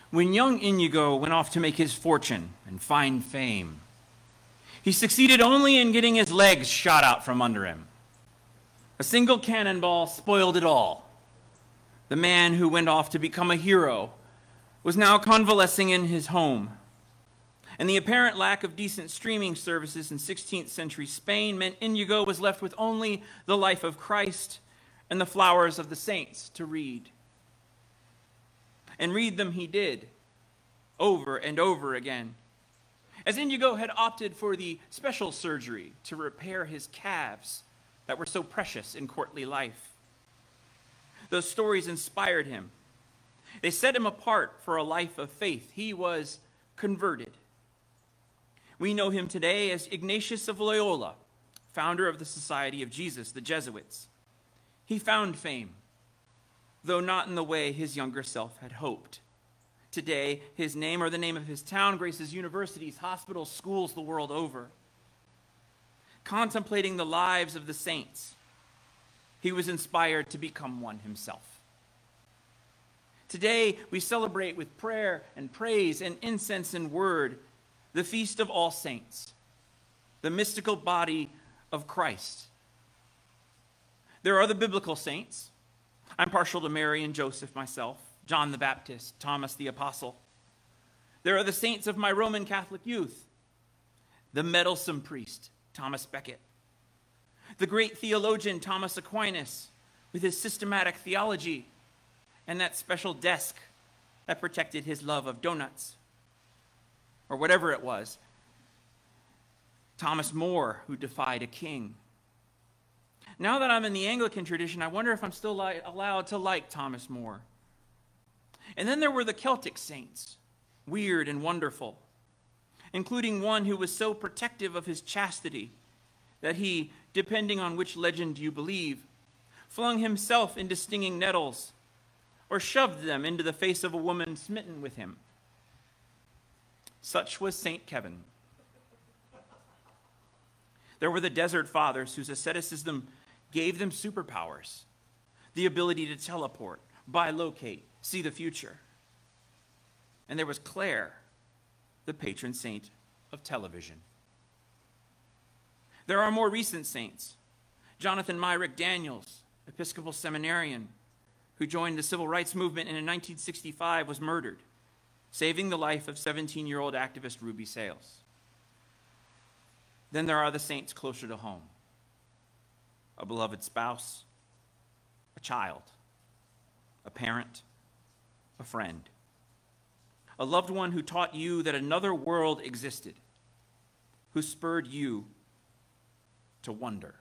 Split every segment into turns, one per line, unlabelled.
When young Inigo went off to make his fortune and find fame, he succeeded only in getting his legs shot out from under him. A single cannonball spoiled it all. The man who went off to become a hero was now convalescing in his home. And the apparent lack of decent streaming services in 16th century Spain meant Inigo was left with only the life of Christ and the flowers of the saints to read. And read them he did, over and over again. As Inigo had opted for the special surgery to repair his calves that were so precious in courtly life. Those stories inspired him. They set him apart for a life of faith. He was converted. We know him today as Ignatius of Loyola, founder of the Society of Jesus, the Jesuits. He found fame, though not in the way his younger self had hoped. Today, his name or the name of his town graces universities, hospitals, schools the world over. Contemplating the lives of the saints, he was inspired to become one himself. Today, we celebrate with prayer and praise and incense and word the feast of all saints, the mystical body of Christ. There are the biblical saints. I'm partial to Mary and Joseph myself, John the Baptist, Thomas the Apostle. There are the saints of my Roman Catholic youth, the meddlesome priest, Thomas Becket, the great theologian, Thomas Aquinas, with his systematic theology and that special desk that protected his love of donuts, or whatever it was. Thomas More, who defied a king. Now that I'm in the Anglican tradition, I wonder if I'm still allowed to like Thomas More. And then there were the Celtic saints, weird and wonderful, including one who was so protective of his chastity that he, depending on which legend you believe, flung himself into stinging nettles or shoved them into the face of a woman smitten with him. Such was St. Kevin. There were the Desert Fathers whose asceticism gave them superpowers, the ability to teleport, bilocate, see the future. And there was Clare, the patron saint of television. There are more recent saints. Jonathan Myrick Daniels, Episcopal seminarian, who joined the civil rights movement and in 1965 was murdered, saving the life of 17-year-old activist Ruby Sales. Then there are the saints closer to home. A beloved spouse, a child, a parent, a friend, a loved one who taught you that another world existed, who spurred you to wonder.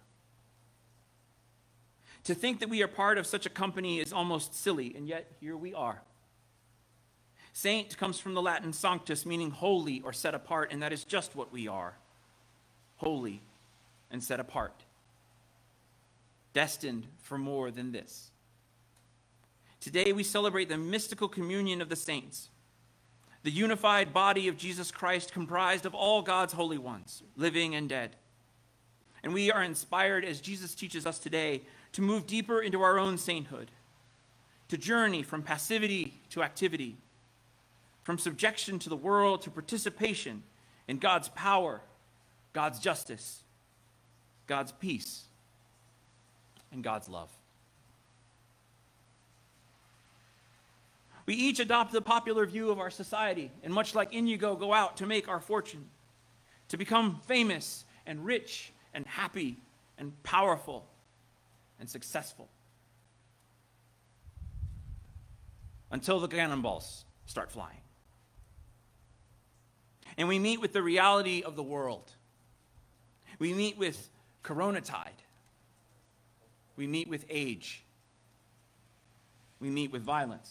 To think that we are part of such a company is almost silly, and yet here we are. Saint comes from the Latin sanctus, meaning holy or set apart, and that is just what we are. Holy and set apart. Destined for more than this. Today we celebrate the mystical communion of the saints, the unified body of Jesus Christ comprised of all God's holy ones, living and dead. And we are inspired, as Jesus teaches us today, to move deeper into our own sainthood, to journey from passivity to activity, from subjection to the world to participation in God's power, God's justice, God's peace, and God's love. We each adopt the popular view of our society, and much like Inigo, go out to make our fortune, to become famous and rich and happy and powerful and successful. Until the cannonballs start flying. And we meet with the reality of the world. We meet with coronatide. We meet with age. We meet with violence.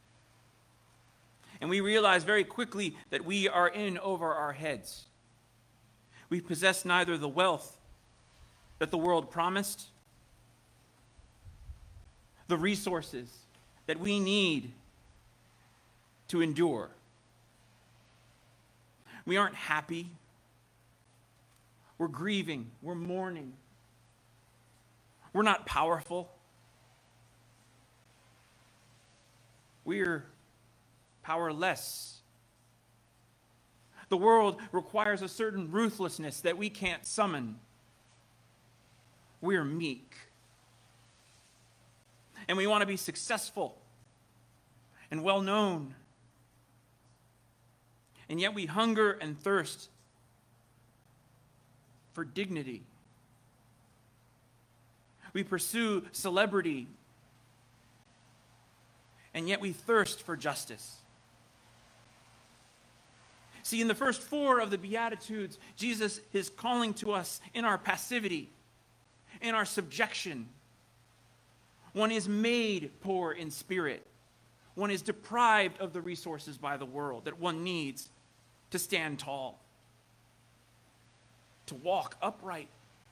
And we realize very quickly that we are in over our heads. We possess neither the wealth that the world promised, the resources that we need to endure. We aren't happy. We're grieving. We're mourning. We're not powerful. We're powerless. The world requires a certain ruthlessness that we can't summon. We're meek. And we want to be successful and well known. And yet we hunger and thirst for dignity. We pursue celebrity, and yet we thirst for justice. See, in the first 4 of the Beatitudes, Jesus is calling to us in our passivity, in our subjection. One is made poor in spirit. One is deprived of the resources by the world that one needs to stand tall, to walk upright,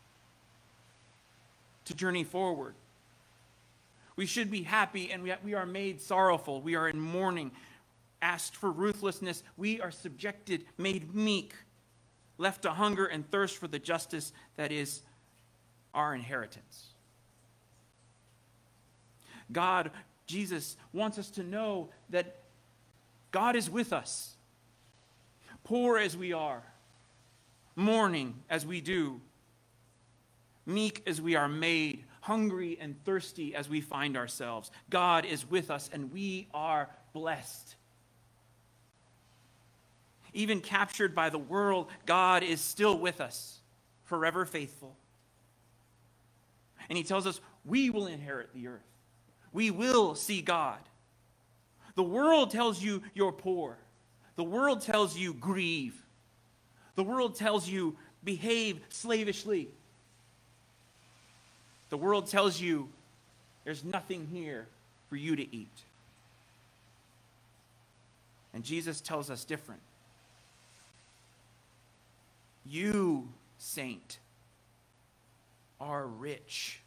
to journey forward. We should be happy, and we are made sorrowful. We are in mourning, asked for ruthlessness. We are subjected, made meek, left to hunger and thirst for the justice that is our inheritance. God, Jesus, wants us to know that God is with us, poor as we are, mourning as we do, meek as we are made, hungry and thirsty as we find ourselves. God is with us, and we are blessed. Even captured by the world, God is still with us, forever faithful. And he tells us we will inherit the earth. We will see God. The world tells you you're poor. The world tells you grieve. The world tells you behave slavishly. The world tells you there's nothing here for you to eat. And Jesus tells us different. You, saint, are rich.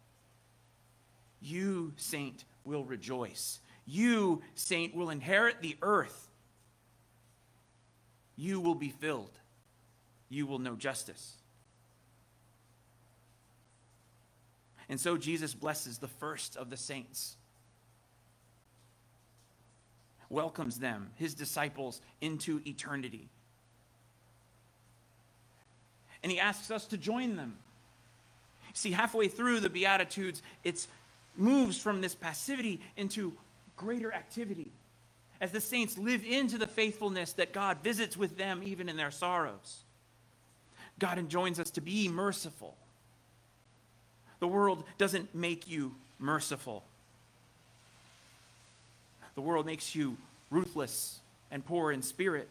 You, saint, will rejoice. You, saint, will inherit the earth. You will be filled. You will know justice. And so Jesus blesses the first of the saints, welcomes them, his disciples, into eternity. And he asks us to join them. See, halfway through the Beatitudes, it moves from this passivity into greater activity as the saints live into the faithfulness that God visits with them even in their sorrows. God enjoins us to be merciful. The world doesn't make you merciful. The world makes you ruthless and poor in spirit.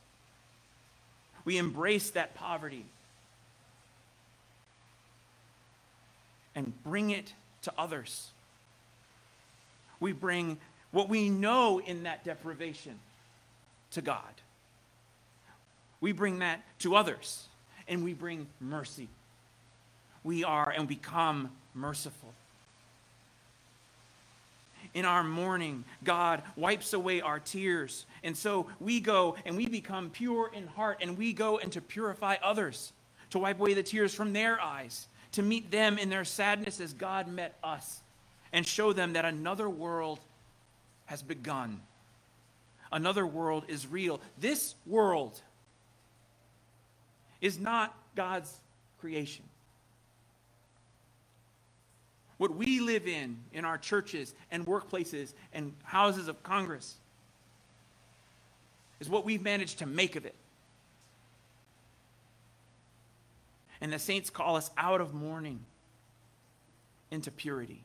We embrace that poverty and bring it to others. We bring what we know in that deprivation to God. We bring that to others, and we bring mercy. We are and become merciful. In our mourning, God wipes away our tears. And so we go and we become pure in heart, and we go and to purify others, to wipe away the tears from their eyes, to meet them in their sadness as God met us, and show them that another world has begun. Another world is real. This world is not God's creation. What we live in our churches and workplaces and houses of Congress is what we've managed to make of it. And the saints call us out of mourning into purity.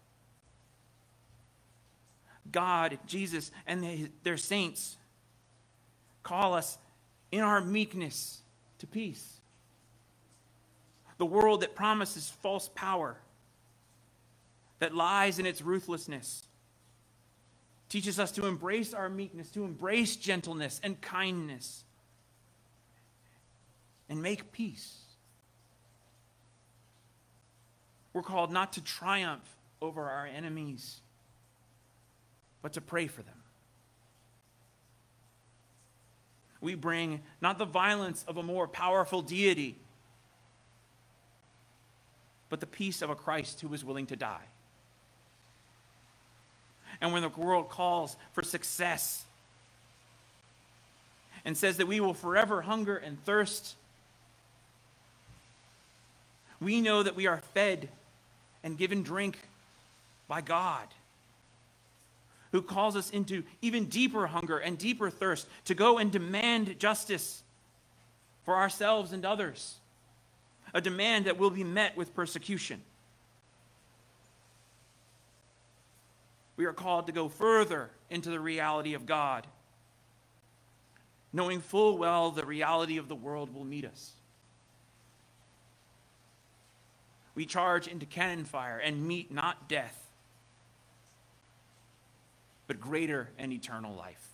God, Jesus, and their saints call us in our meekness to peace. The world that promises false power, that lies in its ruthlessness, teaches us to embrace our meekness, to embrace gentleness and kindness, and make peace. We're called not to triumph over our enemies, but to pray for them. We bring not the violence of a more powerful deity, but the peace of a Christ who was willing to die. And when the world calls for success and says that we will forever hunger and thirst. We know that we are fed and given drink by God, who calls us into even deeper hunger and deeper thirst to go and demand justice for ourselves and others, a demand that will be met with persecution. We are called to go further into the reality of God, knowing full well the reality of the world will meet us. We charge into cannon fire and meet not death, but greater and eternal life.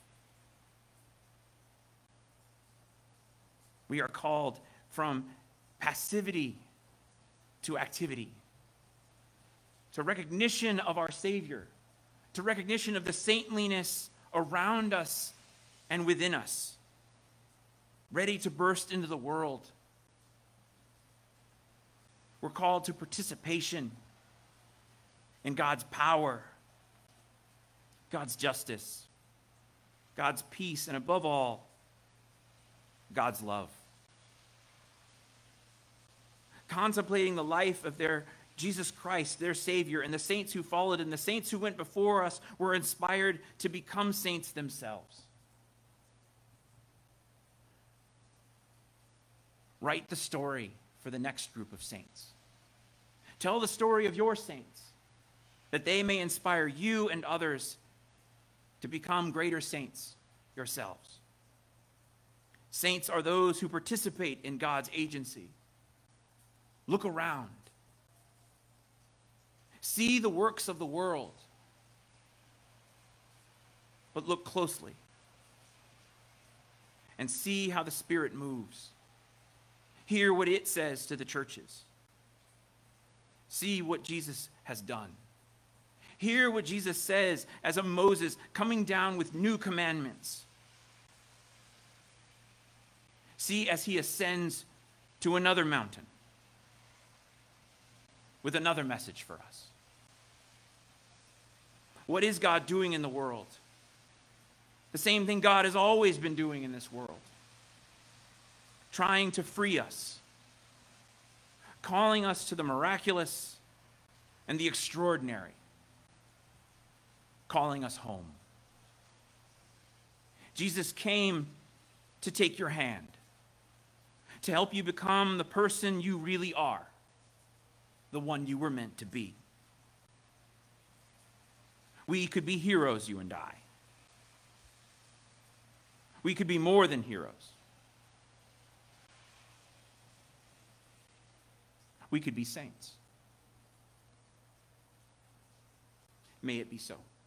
We are called from passivity to activity, to recognition of our Savior, to recognition of the saintliness around us and within us, ready to burst into the world. We're called to participation in God's power, God's justice, God's peace, and above all, God's love. Contemplating the life of their Jesus Christ, their Savior, and the saints who followed, and the saints who went before us were inspired to become saints themselves. Write the story for the next group of saints. Tell the story of your saints, that they may inspire you and others to become greater saints yourselves. Saints are those who participate in God's agency. Look around. See the works of the world, but look closely and see how the Spirit moves. Hear what it says to the churches. See what Jesus has done. Hear what Jesus says as a Moses coming down with new commandments. See as he ascends to another mountain with another message for us. What is God doing in the world? The same thing God has always been doing in this world. Trying to free us. Calling us to the miraculous and the extraordinary. Calling us home. Jesus came to take your hand, to help you become the person you really are, the one you were meant to be. We could be heroes, you and I. We could be more than heroes. We could be saints. May it be so.